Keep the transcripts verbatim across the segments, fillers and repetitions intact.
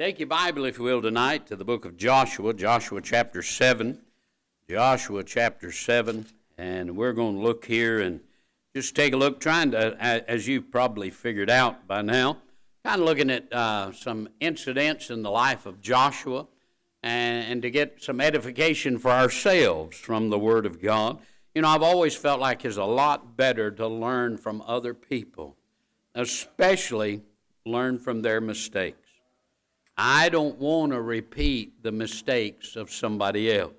Take your Bible, if you will, tonight to the book of Joshua, Joshua chapter seven. Joshua chapter seven, and we're going to look here and just take a look, trying to, as you've probably figured out by now, kind of looking at uh, some incidents in the life of Joshua and, and to get some edification for ourselves from the Word of God. You know, I've always felt like it's a lot better to learn from other people, especially learn from their mistakes. I don't want to repeat the mistakes of somebody else.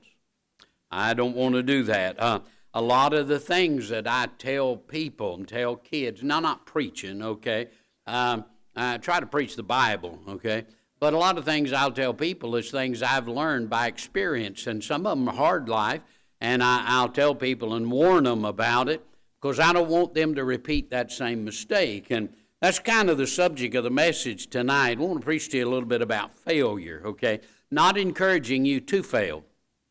I don't want to do that. Uh, a lot of the things that I tell people and tell kids, now not preaching, okay, um, I try to preach the Bible, okay, but a lot of things I'll tell people is things I've learned by experience, and some of them are hard life, and I, I'll tell people and warn them about it because I don't want them to repeat that same mistake. And that's kind of the subject of the message tonight. I want to preach to you a little bit about failure, okay? Not encouraging you to fail,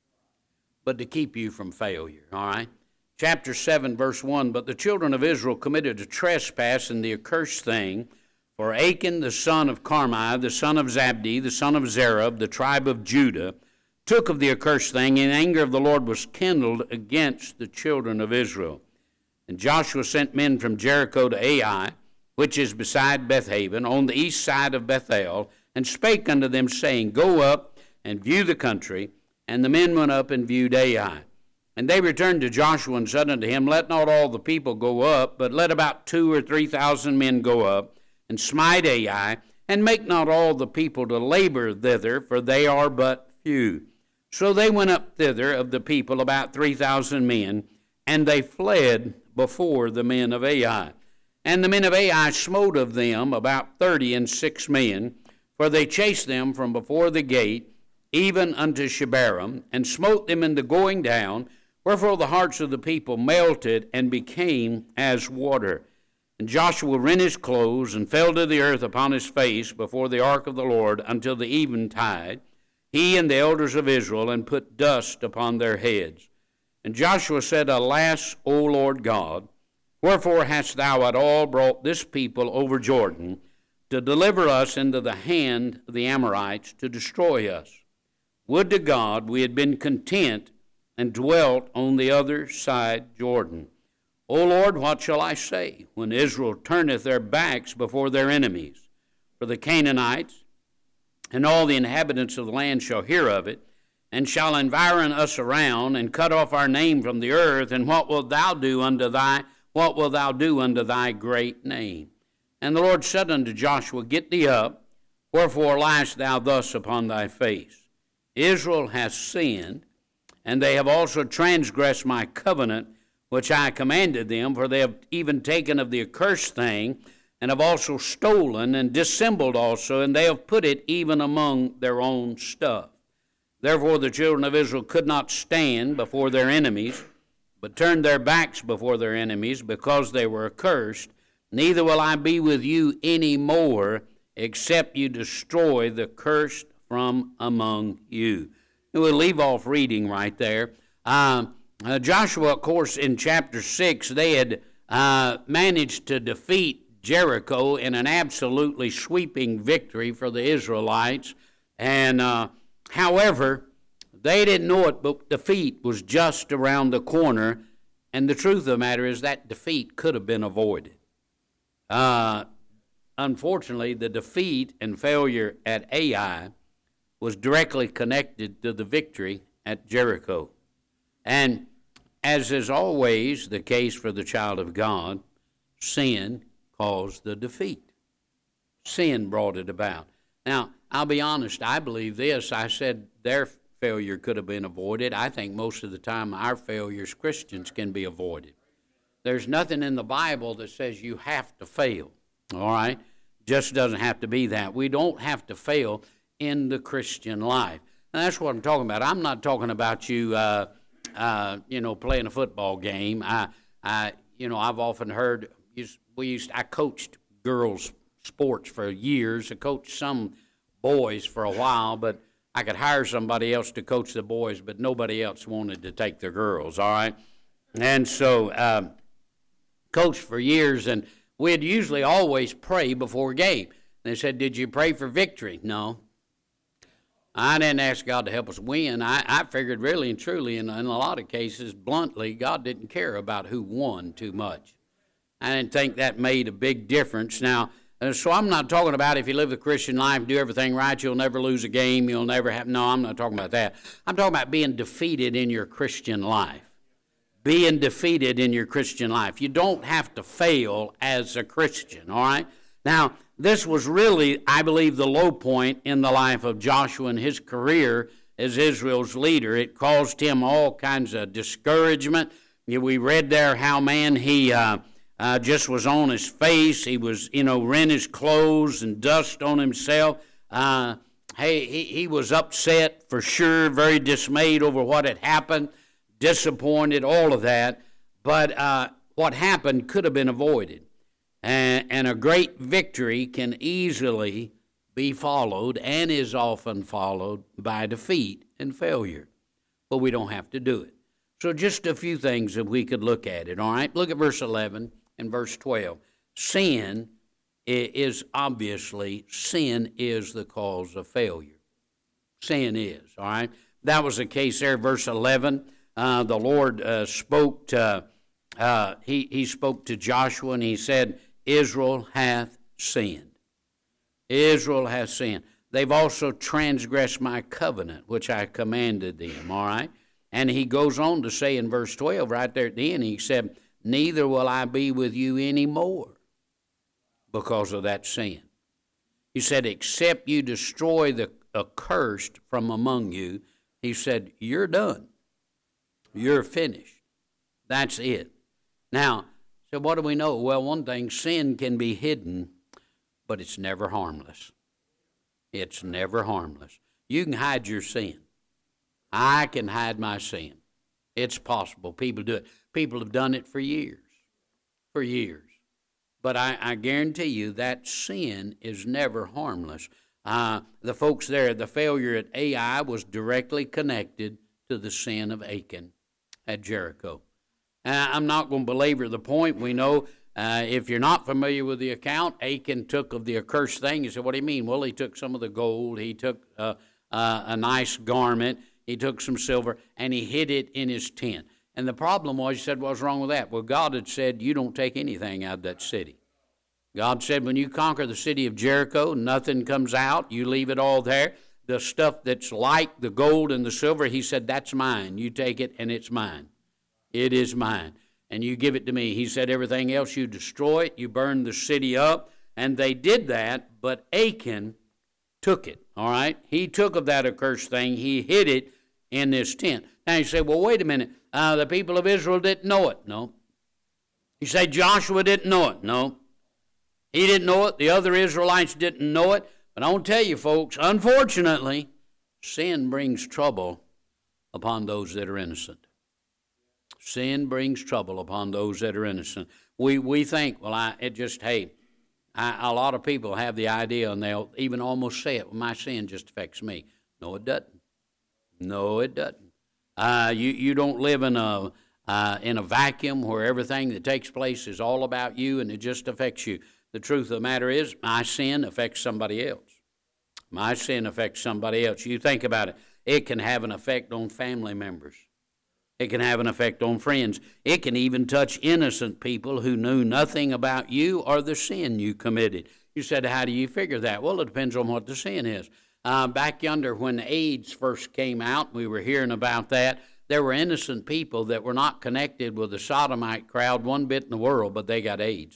but to keep you from failure, all right? Chapter seven, verse one, but the children of Israel committed a trespass in the accursed thing, for Achan, the son of Carmi, the son of Zabdi, the son of Zerub, the tribe of Judah, took of the accursed thing, and anger of the Lord was kindled against the children of Israel. And Joshua sent men from Jericho to Ai, which is beside Bethaven, on the east side of Bethel, and spake unto them, saying, Go up and view the country. And the men went up and viewed Ai. And they returned to Joshua and said unto him, Let not all the people go up, but let about two or three thousand men go up, and smite Ai, and make not all the people to labor thither, for they are but few. So they went up thither of the people, about three thousand men, and they fled before the men of Ai. And the men of Ai smote of them about thirty and six men, for they chased them from before the gate, even unto Shebarim, and smote them in the going down, wherefore the hearts of the people melted and became as water. And Joshua rent his clothes, and fell to the earth upon his face before the ark of the Lord until the eventide, he and the elders of Israel, and put dust upon their heads. And Joshua said, Alas, O Lord God, wherefore hast thou at all brought this people over Jordan, to deliver us into the hand of the Amorites, to destroy us? Would to God we had been content and dwelt on the other side Jordan. O Lord, what shall I say when Israel turneth their backs before their enemies? For the Canaanites and all the inhabitants of the land shall hear of it, and shall environ us around, and cut off our name from the earth. And what wilt thou do unto thy What wilt thou do unto thy great name? And the Lord said unto Joshua, Get thee up, wherefore liest thou thus upon thy face? Israel hath sinned, and they have also transgressed my covenant, which I commanded them, for they have even taken of the accursed thing, and have also stolen, and dissembled also, and they have put it even among their own stuff. Therefore the children of Israel could not stand before their enemies, but turned their backs before their enemies, because they were accursed. Neither will I be with you any more, except you destroy the cursed from among you. And we'll leave off reading right there. Uh, uh, Joshua, of course, in chapter six, they had uh, managed to defeat Jericho in an absolutely sweeping victory for the Israelites. And uh, however, they didn't know it, but defeat was just around the corner, and the truth of the matter is that defeat could have been avoided. Uh, unfortunately, the defeat and failure at Ai was directly connected to the victory at Jericho. And as is always the case for the child of God, sin caused the defeat. Sin brought it about. Now, I'll be honest, I believe this. I said their failure could have been avoided. I think most of the time our failures, Christians, can be avoided. There's nothing in the Bible that says you have to fail, all right? Just doesn't have to be that. We don't have to fail in the Christian life. And that's what I'm talking about. I'm not talking about you, uh, uh, you know, playing a football game. I, I, you know, I've often heard, we used, I coached girls' sports for years. I coached some boys for a while, but I could hire somebody else to coach the boys, but nobody else wanted to take the girls, all right? And so um, coached for years, and we'd usually always pray before a game. They said, did you pray for victory? No. I didn't ask God to help us win. I, I figured really and truly, in, in a lot of cases, bluntly, God didn't care about who won too much. I didn't think that made a big difference. Now, uh, so I'm not talking about if you live the Christian life, do everything right, you'll never lose a game, you'll never have, no, I'm not talking about that. I'm talking about being defeated in your Christian life. Being defeated in your Christian life. You don't have to fail as a Christian, all right? Now, this was really, I believe, the low point in the life of Joshua and his career as Israel's leader. It caused him all kinds of discouragement. We read there how, man, he uh, uh, just was on his face. He was, you know, rent his clothes and dust on himself. Uh, hey, he, he was upset for sure, very dismayed over what had happened, disappointed, all of that. But uh, what happened could have been avoided. And, and a great victory can easily be followed and is often followed by defeat and failure. But we don't have to do it. So just a few things that we could look at it, all right? Look at verse eleven and verse twelve. Sin is obviously, sin is the cause of failure. Sin is, all right? That was the case there, verse eleven. Uh, the Lord uh, spoke to, uh, he, he spoke to Joshua and he said, Israel hath sinned. Israel hath sinned. They've also transgressed my covenant, which I commanded them, all right? And he goes on to say in verse twelve, right there at the end, he said, neither will I be with you anymore because of that sin. He said, except you destroy the accursed from among you, he said, you're done. You're finished. That's it. Now, so what do we know? Well, one thing, sin can be hidden, but it's never harmless. It's never harmless. You can hide your sin. I can hide my sin. It's possible. People do it. People have done it for years, for years. But I, I guarantee you that sin is never harmless. Uh, the folks there, the failure at Ai was directly connected to the sin of Achan at Jericho. Uh, I'm not going to belabor the point. We know, uh, if you're not familiar with the account, Achan took of the accursed thing. You say, what do you mean? Well, he took some of the gold. He took uh, uh, a nice garment. He took some silver, and he hid it in his tent. And the problem was, he said, what's wrong with that? Well, God had said, you don't take anything out of that city. God said, when you conquer the city of Jericho, nothing comes out. You leave it all there. The stuff that's like the gold and the silver, he said, that's mine. You take it, and it's mine. It is mine, and you give it to me. He said, everything else you destroy it, you burn the city up, and they did that, but Achan took it, all right? He took of that accursed thing. He hid it in this tent. Now you say, well, wait a minute. Uh, the people of Israel didn't know it. No. You say Joshua didn't know it. No. He didn't know it. The other Israelites didn't know it. But I want to tell you, folks, unfortunately, sin brings trouble upon those that are innocent. Sin brings trouble upon those that are innocent. We we think, well, I it just, hey, I, a lot of people have the idea, and they'll even almost say it, well, my sin just affects me. No, it doesn't. No, it doesn't. Uh, you, you don't live in a, uh, in a vacuum where everything that takes place is all about you and it just affects you. The truth of the matter is, my sin affects somebody else. My sin affects somebody else. You think about it. It can have an effect on family members. It can have an effect on friends. It can even touch innocent people who knew nothing about you or the sin you committed. You said, how do you figure that? Well, it depends on what the sin is. Uh, back yonder when AIDS first came out, we were hearing about that. There were innocent people that were not connected with the sodomite crowd one bit in the world, but they got AIDS.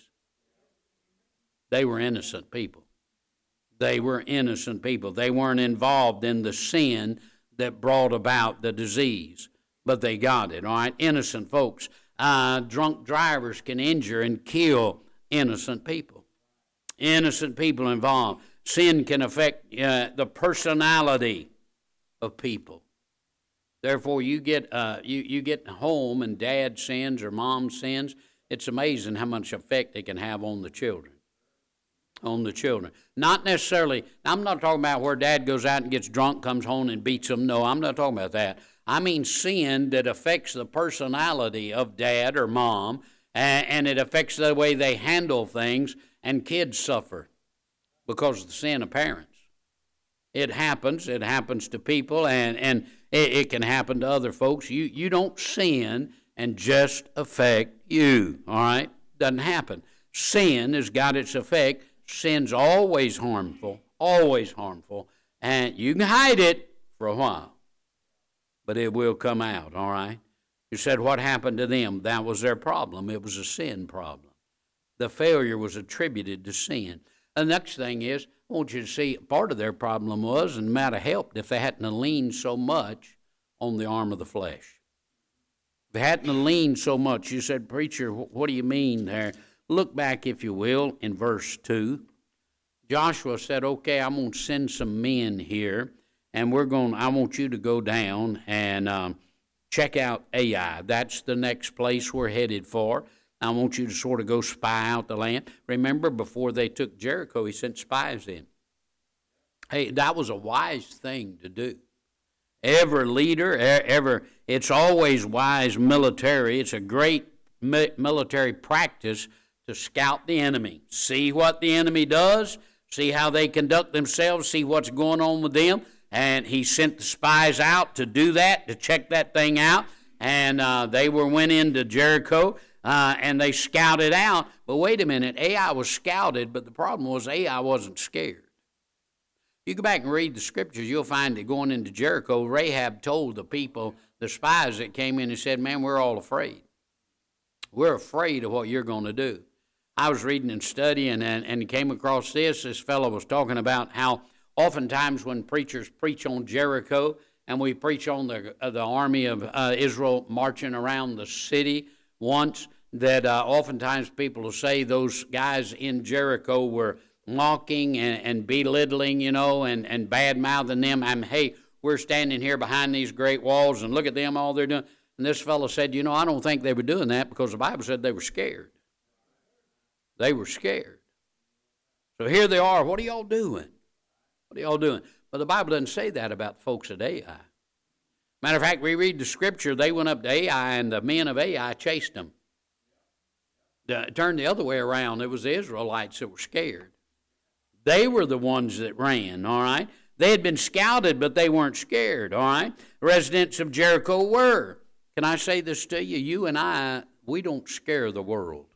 They were innocent people. They were innocent people. They weren't involved in the sin that brought about the disease, but they got it, all right? Innocent folks. Uh, drunk drivers can injure and kill innocent people. Innocent people involved. Sin can affect uh, the personality of people. Therefore, you get uh, you, you get home and dad sins or mom sins, it's amazing how much effect it can have on the children. On the children. Not necessarily, I'm not talking about where dad goes out and gets drunk, comes home and beats them. No, I'm not talking about that. I mean sin that affects the personality of dad or mom, and, and it affects the way they handle things, and kids suffer because of the sin of parents. It happens. It happens to people, and, and it, it can happen to other folks. You, you don't sin and just affect you, all right? Doesn't happen. Sin has got its effect. Sin's always harmful, always harmful, and you can hide it for a while, but it will come out, all right? You said, what happened to them? That was their problem. It was a sin problem. The failure was attributed to sin. The next thing is, I want you to see, part of their problem was, and might have helped if they hadn't leaned so much on the arm of the flesh. If they hadn't leaned so much, you said, preacher, what do you mean there? Look back, if you will, in verse two. Joshua said, okay, I'm going to send some men here, and we're going. I want you to go down and um, check out Ai. That's the next place we're headed for. I want you to sort of go spy out the land. Remember, before they took Jericho, he sent spies in. Hey, that was a wise thing to do. Every leader, ever, it's always wise military. It's a great mi- military practice to scout the enemy. See what the enemy does, see how they conduct themselves, see what's going on with them. And he sent the spies out to do that, to check that thing out. And uh, they were went into Jericho. Uh, and they scouted out, but wait a minute, Ai was scouted, but the problem was Ai wasn't scared. You go back and read the scriptures, you'll find that going into Jericho, Rahab told the people, the spies that came in and said, man, we're all afraid. We're afraid of what you're going to do. I was reading and studying and, and came across this. This fellow was talking about how oftentimes when preachers preach on Jericho and we preach on the, uh, the army of uh, Israel marching around the city once, that uh, oftentimes people will say those guys in Jericho were mocking and, and belittling, you know, and, and bad-mouthing them. I'm, hey, we're standing here behind these great walls, and look at them, all they're doing. And this fellow said, you know, I don't think they were doing that because the Bible said they were scared. They were scared. So here they are. What are y'all doing? What are y'all doing? But the Bible doesn't say that about folks at Ai. Matter of fact, we read the scripture, they went up to Ai, and the men of Ai chased them. It turned the other way around. It was the Israelites that were scared. They were the ones that ran, all right? They had been scouted, but they weren't scared, all right? The residents of Jericho were. Can I say this to you? You and I, we don't scare the world.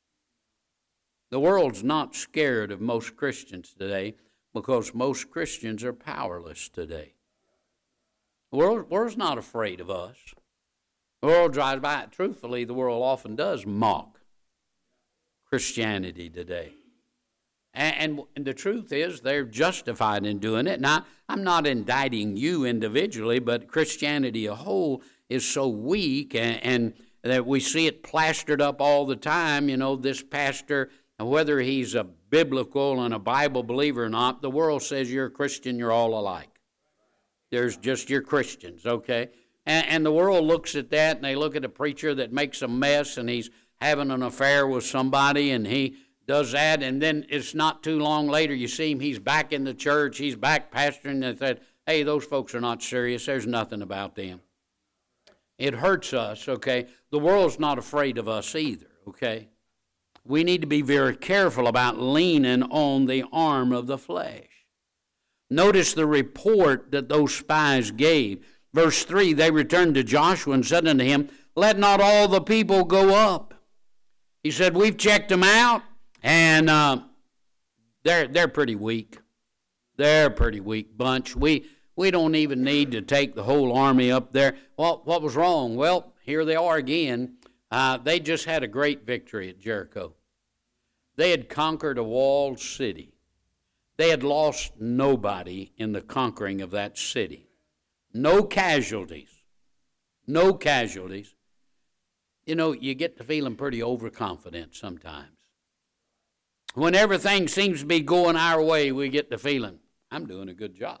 The world's not scared of most Christians today because most Christians are powerless today. The world, world's not afraid of us. The world drives by. Truthfully, the world often does mock Christianity today. And, and, and the truth is they're justified in doing it. Now, I'm not indicting you individually, but Christianity as a whole is so weak and, and that we see it plastered up all the time. You know, this pastor, whether he's a biblical and a Bible believer or not, the world says you're a Christian, you're all alike. There's just your Christians, okay? And, and the world looks at that, and they look at a preacher that makes a mess, and he's having an affair with somebody, and he does that, and then it's not too long later, you see him, he's back in the church, he's back pastoring, and said, hey, those folks are not serious, there's nothing about them. It hurts us, okay? The world's not afraid of us either, okay? We need to be very careful about leaning on the arm of the flesh. Notice the report that those spies gave. Verse three, they returned to Joshua and said unto him, let not all the people go up. He said, we've checked them out, and uh, they're they're pretty weak. They're a pretty weak bunch. We we don't even need to take the whole army up there. Well, what was wrong? Well, here they are again. Uh, they just had a great victory at Jericho. They had conquered a walled city. They had lost nobody in the conquering of that city. No casualties. No casualties. You know, you get to feeling pretty overconfident sometimes. When everything seems to be going our way, we get the feeling, I'm doing a good job.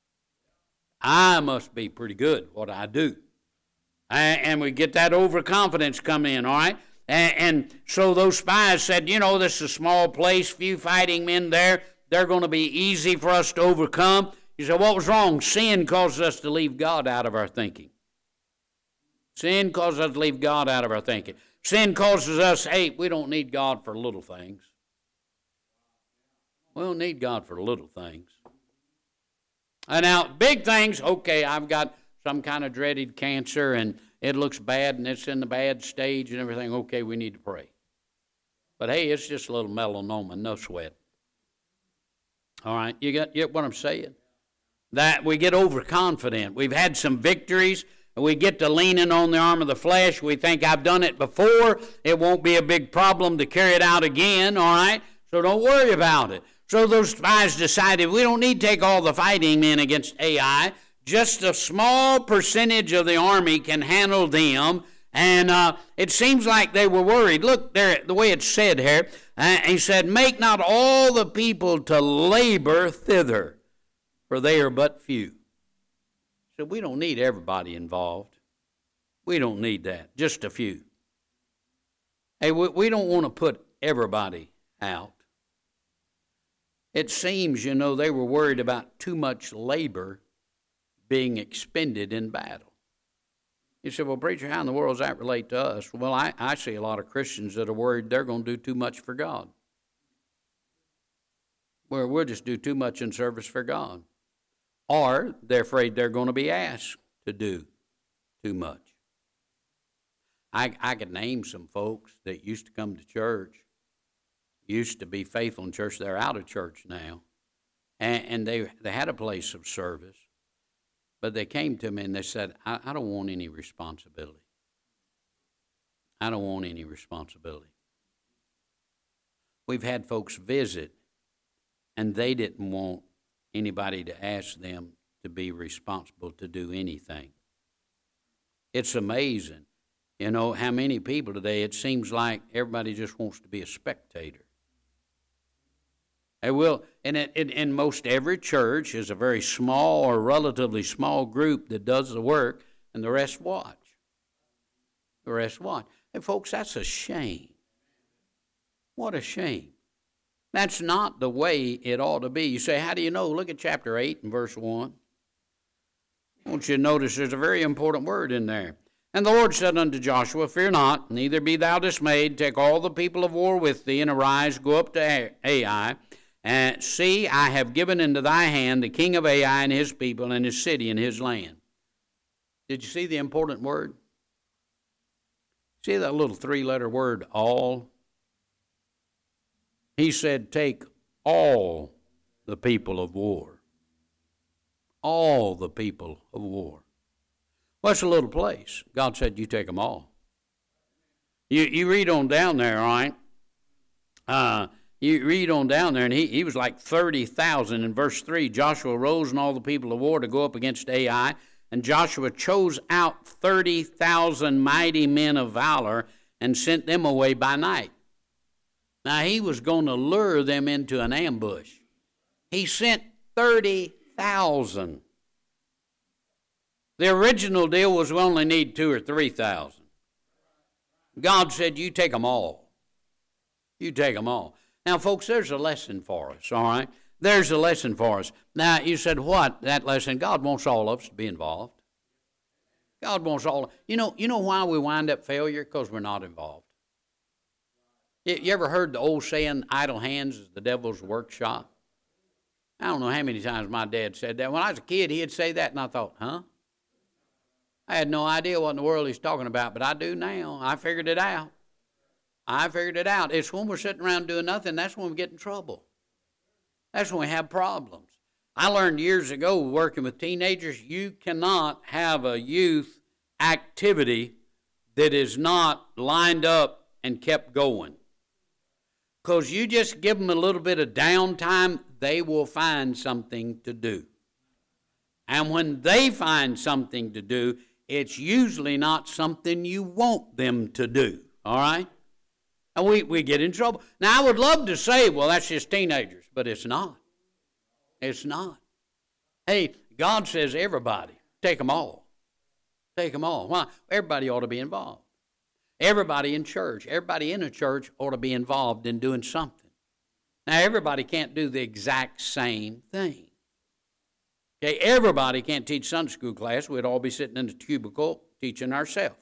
I must be pretty good at what I do. And we get that overconfidence come in, all right? And so those spies said, you know, this is a small place, few fighting men there. They're going to be easy for us to overcome. You say, what was wrong? Sin causes us to leave God out of our thinking. Sin causes us to leave God out of our thinking. Sin causes us, hey, we don't need God for little things. We don't need God for little things. And now, big things, okay, I've got some kind of dreaded cancer, and it looks bad, and it's in the bad stage and everything. Okay, we need to pray. But hey, it's just a little melanoma, no sweat. All right, you get, you get what I'm saying? That we get overconfident. We've had some victories, and we get to leaning on the arm of the flesh. We think, I've done it before. It won't be a big problem to carry it out again, all right? So don't worry about it. So those spies decided we don't need to take all the fighting men against Ai. Just a small percentage of the army can handle them. And uh, it seems like they were worried. Look there, the way it's said here. Uh, he said, make not all the people to labor thither, for they are but few. So we don't need everybody involved. We don't need that, just a few. Hey, we, we don't want to put everybody out. It seems, you know, they were worried about too much labor being expended in battle. You say, well, preacher, how in the world does that relate to us? Well, I, I see a lot of Christians that are worried they're going to do too much for God. Well, we'll just do too much in service for God. Or they're afraid they're going to be asked to do too much. I, I could name some folks that used to come to church, used to be faithful in church. They're out of church now. And, and they, they had a place of service. But they came to me and they said, I, I don't want any responsibility. I don't want any responsibility. We've had folks visit, and they didn't want anybody to ask them to be responsible to do anything. It's amazing, you know, how many people today, it seems like everybody just wants to be a spectator. They will, and it, it, in most every church is a very small or relatively small group that does the work, and the rest watch. The rest watch. And folks, that's a shame. What a shame. That's not the way it ought to be. You say, how do you know? Look at chapter eight and verse one. I want you to notice there's a very important word in there. And the Lord said unto Joshua, fear not, neither be thou dismayed. Take all the people of war with thee, and arise, go up to Ai. And see, I have given into thy hand the king of Ai and his people and his city and his land. Did you see the important word? See that little three-letter word, all? He said, take all the people of war. All the people of war. Well, it's a little place. God said, you take them all. You, you read on down there, all right? Uh, you read on down there, and he, he was like thirty thousand. In verse three, Joshua rose and all the people of war to go up against Ai. And Joshua chose out thirty thousand mighty men of valor and sent them away by night. Now, he was going to lure them into an ambush. He sent thirty thousand. The original deal was we only need two or three thousand. God said, you take them all. You take them all. Now, folks, there's a lesson for us, all right? There's a lesson for us. Now, you said, what, that lesson? God wants all of us to be involved. God wants all. You know, you know why we wind up failure? Because we're not involved. You, you ever heard the old saying, idle hands is the devil's workshop? I don't know how many times my dad said that. When I was a kid, he'd say that, and I thought, huh? I had no idea what in the world he's talking about, but I do now. I figured it out. I figured it out. It's when we're sitting around doing nothing, that's when we get in trouble. That's when we have problems. I learned years ago working with teenagers, you cannot have a youth activity that is not lined up and kept going. Because you just give them a little bit of downtime, they will find something to do. And when they find something to do, it's usually not something you want them to do, all right? And we, we get in trouble. Now, I would love to say, well, that's just teenagers, but it's not. It's not. Hey, God says everybody, take them all. Take them all. Why? Everybody ought to be involved. Everybody in church, everybody in a church ought to be involved in doing something. Now, everybody can't do the exact same thing. Okay, everybody can't teach Sunday school class. We'd all be sitting in the cubicle teaching ourselves.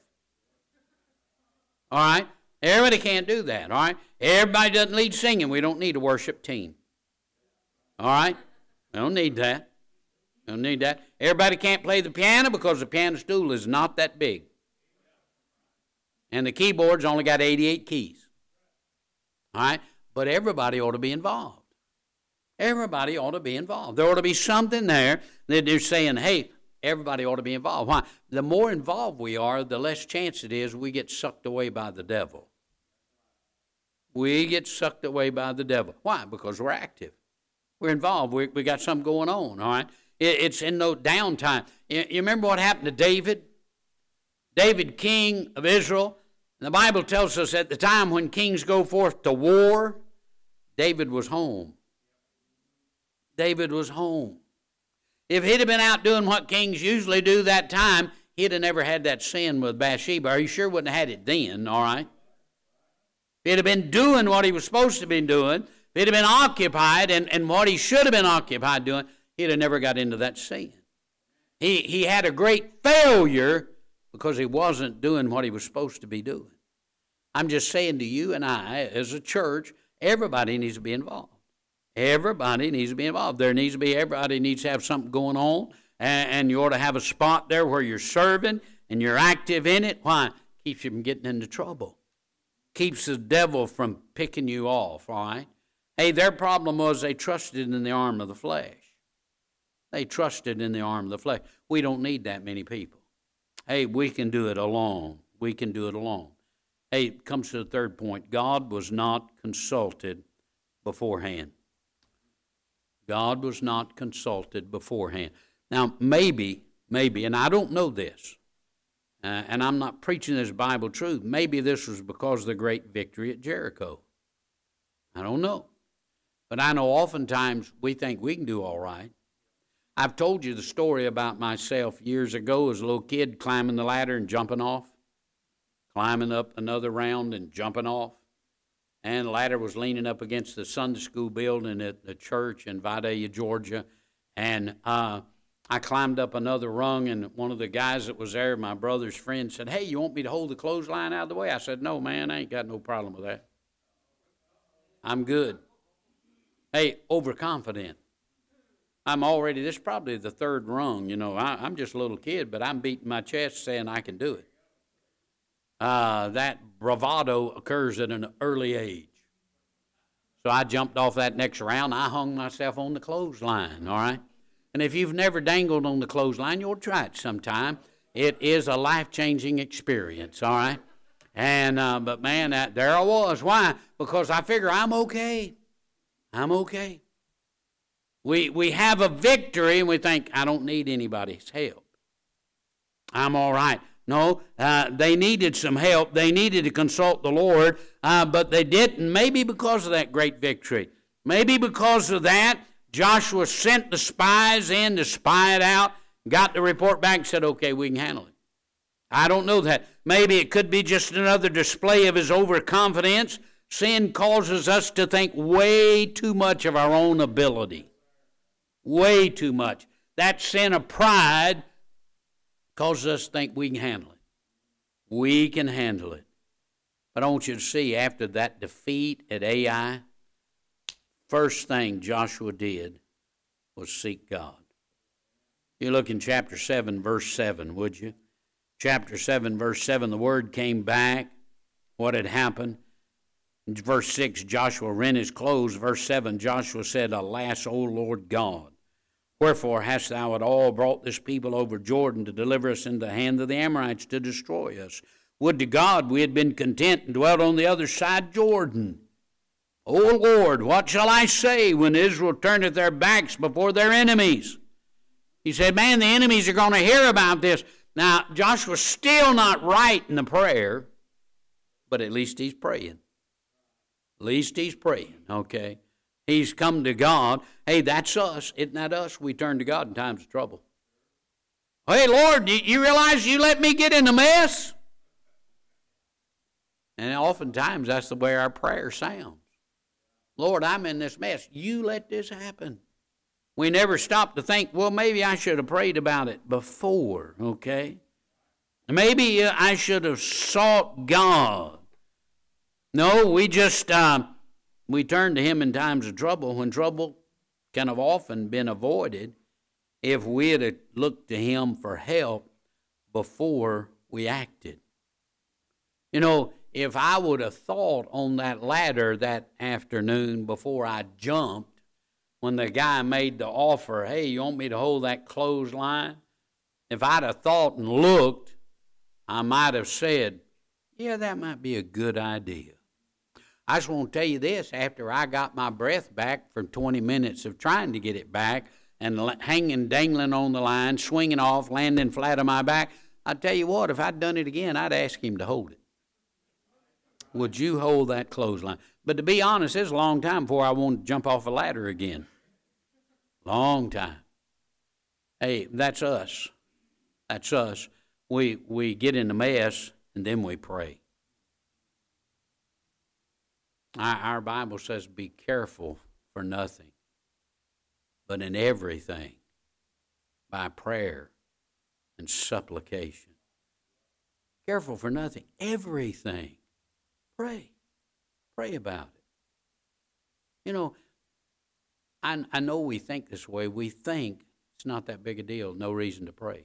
All right? Everybody can't do that, all right? Everybody doesn't lead singing. We don't need a worship team. All right? We don't need that. You don't need that. Everybody can't play the piano because the piano stool is not that big. And the keyboard's only got eighty-eight keys. All right? But everybody ought to be involved. Everybody ought to be involved. There ought to be something there that they're saying, hey, everybody ought to be involved. Why? The more involved we are, the less chance it is we get sucked away by the devil. We get sucked away by the devil. Why? Because we're active. We're involved. We we got something going on, all right? It, it's in no downtime. You, you remember what happened to David? David, king of Israel. And the Bible tells us at the time when kings go forth to war, David was home. David was home. If he'd have been out doing what kings usually do that time, he'd have never had that sin with Bathsheba. Or he sure wouldn't have had it then, all right? If he'd have been doing what he was supposed to be doing, if he'd have been occupied and, and what he should have been occupied doing, he'd have never got into that sin. He, he had a great failure because he wasn't doing what he was supposed to be doing. I'm just saying to you and I, as a church, everybody needs to be involved. Everybody needs to be involved. There needs to be, everybody needs to have something going on, and, and you ought to have a spot there where you're serving and you're active in it. Why? Keeps you from getting into trouble. Keeps the devil from picking you off, all right? Hey, their problem was they trusted in the arm of the flesh. They trusted in the arm of the flesh. We don't need that many people. Hey, we can do it alone. We can do it alone. Hey, it comes to the third point. God was not consulted beforehand. God was not consulted beforehand. Now, maybe, maybe, and I don't know this, uh, and I'm not preaching this Bible truth, maybe this was because of the great victory at Jericho. I don't know. But I know oftentimes we think we can do all right. I've told you the story about myself years ago as a little kid climbing the ladder and jumping off, climbing up another round and jumping off. And the ladder was leaning up against the Sunday school building at the church in Vidalia, Georgia. And uh, I climbed up another rung, and one of the guys that was there, my brother's friend, said, hey, you want me to hold the clothesline out of the way? I said, no, man, I ain't got no problem with that. I'm good. Hey, overconfident. I'm already, this is probably the third rung, you know. I, I'm just a little kid, but I'm beating my chest saying I can do it. Uh, that bravado occurs at an early age. So I jumped off that next round. I hung myself on the clothesline, all right? And if you've never dangled on the clothesline, you'll try it sometime. It is a life-changing experience, all right? And, uh, but man, that, there I was. Why? Because I figure I'm okay. I'm okay. We, we have a victory, and we think, I don't need anybody's help. I'm all right. No, uh, they needed some help. They needed to consult the Lord, uh, but they didn't, maybe because of that great victory. Maybe because of that, Joshua sent the spies in to spy it out, got the report back and said, okay, we can handle it. I don't know that. Maybe it could be just another display of his overconfidence. Sin causes us to think way too much of our own ability. Way too much. That sin of pride causes us to think we can handle it. We can handle it. But I want you to see, after that defeat at Ai, first thing Joshua did was seek God. You look in chapter seven, verse seven, would you? Chapter seven, verse seven, the word came back, what had happened. In verse six, Joshua rent his clothes. Verse seven, Joshua said, alas, O Lord God, wherefore hast thou at all brought this people over Jordan to deliver us into the hand of the Amorites to destroy us? Would to God we had been content and dwelt on the other side Jordan. O Lord, what shall I say when Israel turneth their backs before their enemies? He said, man, the enemies are going to hear about this. Now, Joshua's still not right in the prayer, but at least he's praying. At least he's praying, okay? He's come to God. Hey, that's us. Isn't that us? We turn to God in times of trouble. Hey, Lord, you realize you let me get in a mess? And oftentimes that's the way our prayer sounds. Lord, I'm in this mess. You let this happen. We never stop to think, well, maybe I should have prayed about it before, okay? Maybe I should have sought God. No, we just... Uh, We turn to him in times of trouble when trouble can have often been avoided if we'd have looked to him for help before we acted. You know, if I would have thought on that ladder that afternoon before I jumped, when the guy made the offer, hey, you want me to hold that clothesline? If I'd have thought and looked, I might have said, yeah, that might be a good idea. I just want to tell you this, after I got my breath back from twenty minutes of trying to get it back and hanging, dangling on the line, swinging off, landing flat on my back, I tell you what, if I'd done it again, I'd ask him to hold it. Would you hold that clothesline? But to be honest, it's a long time before I wanted to jump off a ladder again. Long time. Hey, that's us. That's us. We we get in the mess and then we pray. Our, our Bible says, be careful for nothing, but in everything, by prayer and supplication. Careful for nothing, everything. Pray. Pray about it. You know, I, I know we think this way. We think it's not that big a deal, no reason to pray.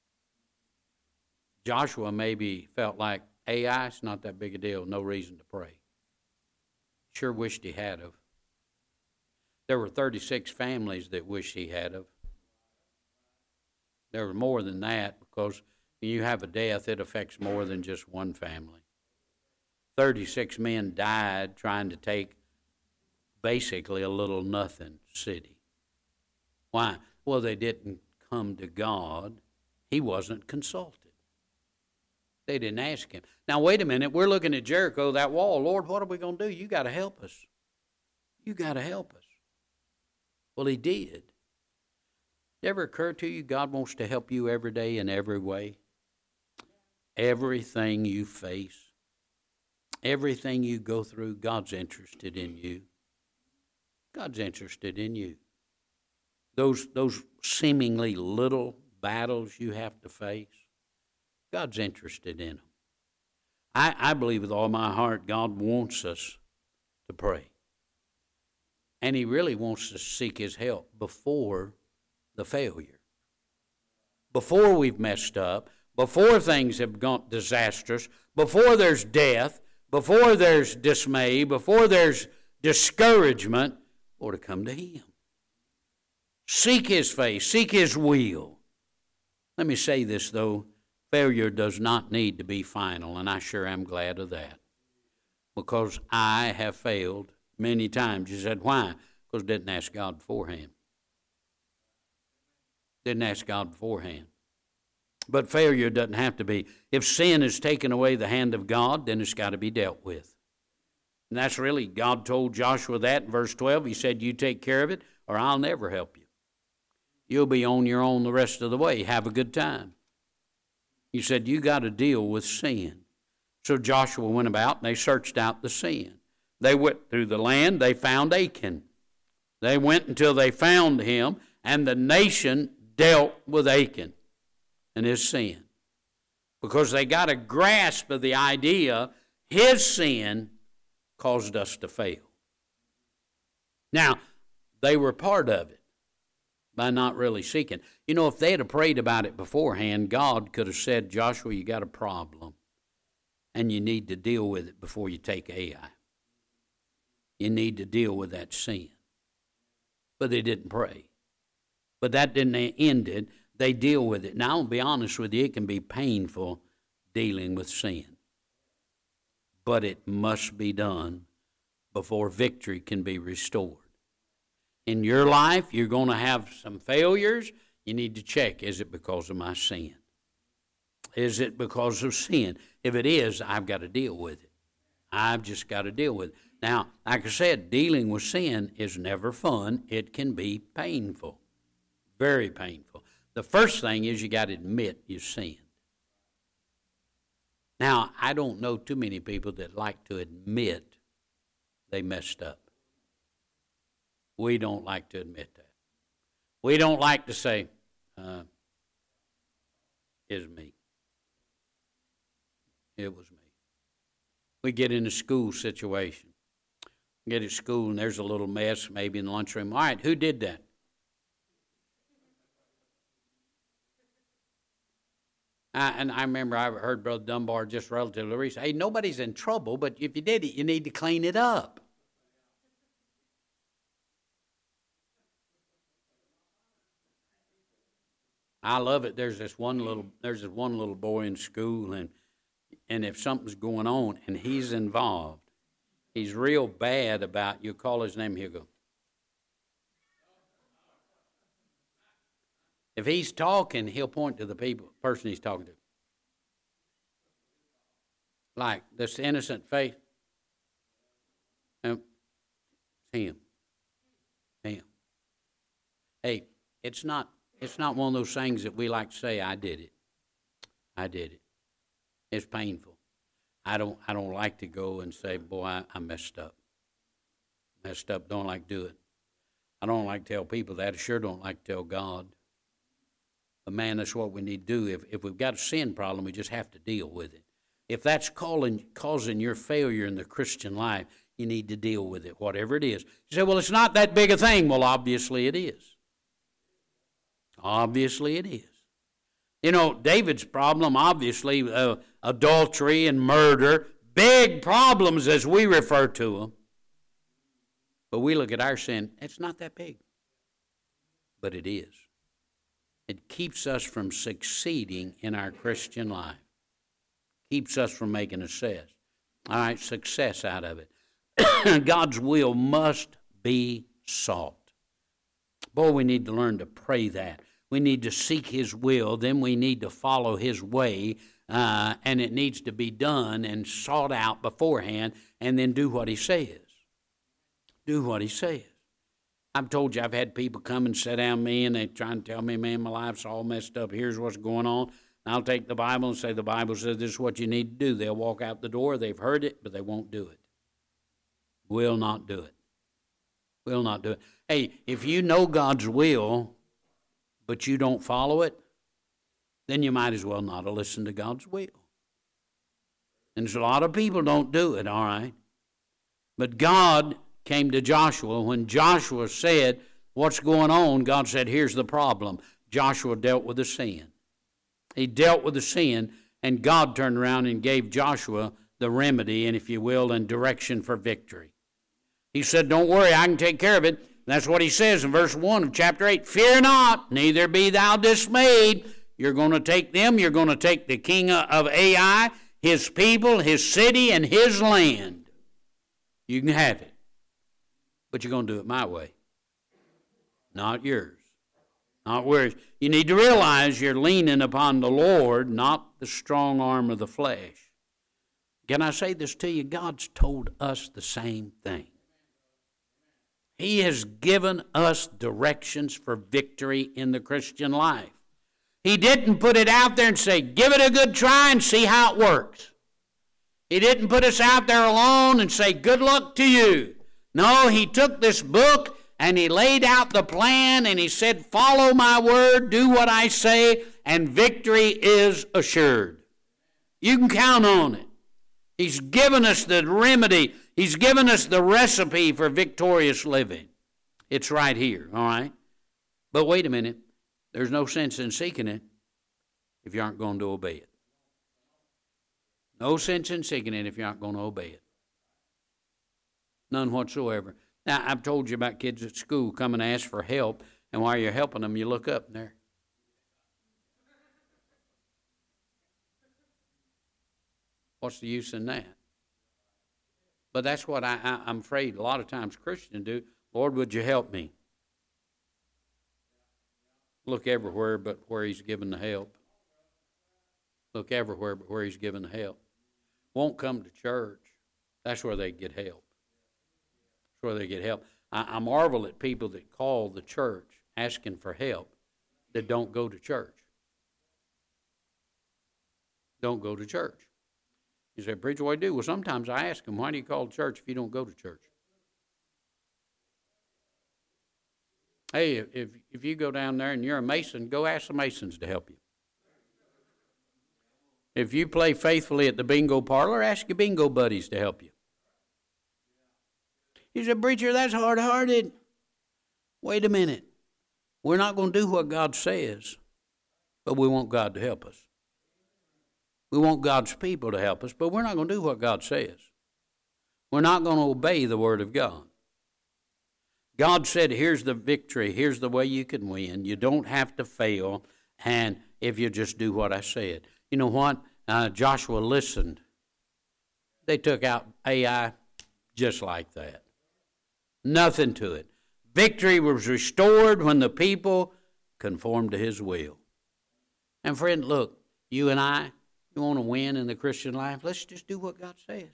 Joshua maybe felt like, Ai, it's not that big a deal, no reason to pray. Sure wished he had of. There were thirty-six families that wished he had of. There were more than that, because when you have a death, it affects more than just one family. thirty-six men died trying to take basically a little nothing city. Why? Well, they didn't come to God. He wasn't consulted. They didn't ask him. Now, wait a minute. We're looking at Jericho, that wall. Lord, what are we going to do? You got to help us. You got to help us. Well, he did. Did it ever occur to you God wants to help you every day in every way? Everything you face, everything you go through, God's interested in you. God's interested in you. Those, those seemingly little battles you have to face, God's interested in them. I, I believe with all my heart God wants us to pray. And he really wants to seek his help before the failure. Before we've messed up, before things have gone disastrous, before there's death, before there's dismay, before there's discouragement, or to come to him. Seek his face, seek his will. Let me say this, though. Failure does not need to be final, and I sure am glad of that. Because I have failed many times. You said, why? Because I didn't ask God beforehand. Didn't ask God beforehand. But failure doesn't have to be. If sin has taken away the hand of God, then it's got to be dealt with. And that's really, God told Joshua that in verse twelve. He said, you take care of it, or I'll never help you. You'll be on your own the rest of the way. Have a good time. He said, you got to deal with sin. So Joshua went about and they searched out the sin. They went through the land, they found Achan. They went until they found him, and the nation dealt with Achan and his sin. Because they got a grasp of the idea his sin caused us to fail. Now, they were part of it by not really seeking. You know, if they had prayed about it beforehand, God could have said, Joshua, you got a problem, and you need to deal with it before you take Ai. You need to deal with that sin. But they didn't pray. But that didn't end it. They deal with it. Now, I'll be honest with you, it can be painful dealing with sin. But it must be done before victory can be restored. In your life, you're going to have some failures. You need to check, is it because of my sin? Is it because of sin? If it is, I've got to deal with it. I've just got to deal with it. Now, like I said, dealing with sin is never fun. It can be painful, very painful. The first thing is you got to admit you sinned. Now, I don't know too many people that like to admit they messed up. We don't like to admit that. We don't like to say, uh, it's me. It was me. We get in a school situation. Get at school and there's a little mess maybe in the lunchroom. All right, who did that? I, and I remember I heard Brother Dunbar just relatively recently, hey, nobody's in trouble, but if you did it, you need to clean it up. I love it. There's this one little there's this one little boy in school, and and if something's going on and he's involved, he's real bad about, you call his name, he'll go. If he's talking, he'll point to the people, person he's talking to. Like this innocent face. Um, him. Him. Hey, it's not it's not one of those things that we like to say, I did it. I did it. It's painful. I don't I don't like to go and say, boy, I, I messed up. Messed up, don't like to do it. I don't like to tell people that. I sure don't like to tell God. But man, that's what we need to do. If if we've got a sin problem, we just have to deal with it. If that's calling, causing your failure in the Christian life, you need to deal with it, whatever it is. You say, well, it's not that big a thing. Well, obviously it is. Obviously it is. You know, David's problem, obviously, uh, adultery and murder, big problems as we refer to them. But we look at our sin, it's not that big. But it is. It keeps us from succeeding in our Christian life. Keeps us from making a success. All right, success out of it. God's will must be sought. Boy, we need to learn to pray that. We need to seek His will. Then we need to follow His way. Uh, and it needs to be done and sought out beforehand. And then do what He says. Do what He says. I've told you, I've had people come and sit down with me, and they try and tell me, man, my life's all messed up. Here's what's going on. And I'll take the Bible and say, the Bible says this is what you need to do. They'll walk out the door. They've heard it, but they won't do it. Will not do it. Will not do it. Hey, if you know God's will, but you don't follow it, then you might as well not listen to God's will. And there's a lot of people don't do it, all right? But God came to Joshua. When Joshua said, what's going on? God said, here's the problem. Joshua dealt with the sin. He dealt with the sin, and God turned around and gave Joshua the remedy, and if you will, and direction for victory. He said, don't worry, I can take care of it. That's what he says in verse one of chapter eight. Fear not, neither be thou dismayed. You're going to take them. You're going to take the king of Ai, his people, his city, and his land. You can have it. But you're going to do it my way, not yours. Not yours. You need to realize you're leaning upon the Lord, not the strong arm of the flesh. Can I say this to you? God's told us the same thing. He has given us directions for victory in the Christian life. He didn't put it out there and say, give it a good try and see how it works. He didn't put us out there alone and say, good luck to you. No, He took this book and He laid out the plan and He said, follow my word, do what I say, and victory is assured. You can count on it. He's given us the remedy. He's given us the recipe for victorious living. It's right here, all right? But wait a minute. There's no sense in seeking it if you aren't going to obey it. No sense in seeking it if you aren't going to obey it. None whatsoever. Now, I've told you about kids at school come and ask for help, and while you're helping them, you look up there. What's the use in that? But that's what I, I, I'm afraid a lot of times Christians do. Lord, would you help me? Look everywhere but where He's given the help. Look everywhere but where He's given the help. Won't come to church. That's where they get help. That's where they get help. I, I marvel at people that call the church asking for help that don't go to church. Don't go to church. You say, preacher, what do you do? Well, sometimes I ask them, why do you call church if you don't go to church? Hey, if if you go down there and you're a Mason, go ask the Masons to help you. If you play faithfully at the bingo parlor, ask your bingo buddies to help you. You say, preacher, that's hard-hearted. Wait a minute. We're not going to do what God says, but we want God to help us. We want God's people to help us, but we're not going to do what God says. We're not going to obey the Word of God. God said, here's the victory. Here's the way you can win. You don't have to fail, and if you just do what I said. You know what? Uh, Joshua listened. They took out Ai just like that. Nothing to it. Victory was restored when the people conformed to his will. And friend, look, you and I, you want to win in the Christian life, let's just do what God says.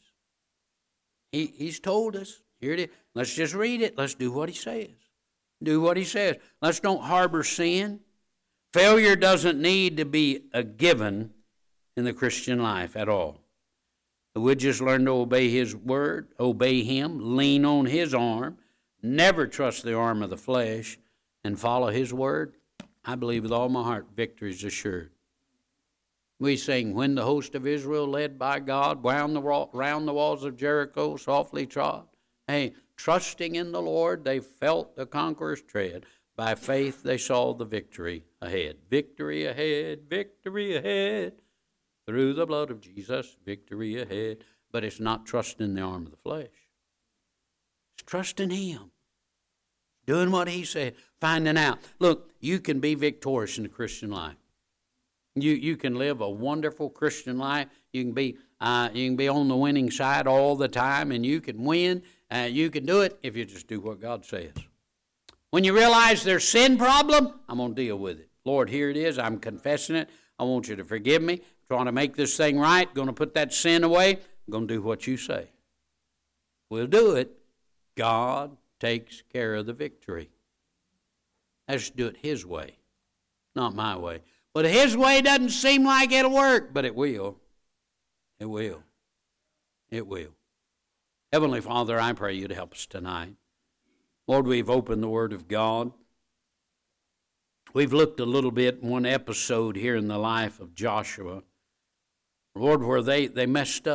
He, he's told us. Here it is. Let's just read it. Let's do what he says. Do what he says. Let's don't harbor sin. Failure doesn't need to be a given in the Christian life at all. We just learn to obey his word, obey him, lean on his arm, never trust the arm of the flesh, and follow his word. I believe with all my heart victory is assured. We sing, when the host of Israel, led by God, round the, round the walls of Jericho, softly trod. Hey, trusting in the Lord, they felt the conqueror's tread. By faith, they saw the victory ahead. Victory ahead, victory ahead. Through the blood of Jesus, victory ahead. But it's not trusting the arm of the flesh. It's trusting him. Doing what he said. Finding out. Look, you can be victorious in the Christian life. You you can live a wonderful Christian life. You can be uh, you can be on the winning side all the time, and you can win. Uh, you can do it if you just do what God says. When you realize there's sin problem, I'm going to deal with it. Lord, here it is. I'm confessing it. I want you to forgive me. I'm trying to make this thing right. Going to put that sin away. I'm going to do what you say. We'll do it. God takes care of the victory. Let's do it his way, not my way. But his way doesn't seem like it'll work, but it will. It will. It will. Heavenly Father, I pray you to help us tonight. Lord, we've opened the Word of God. We've looked a little bit, one episode here in the life of Joshua. Lord, where they, they messed up.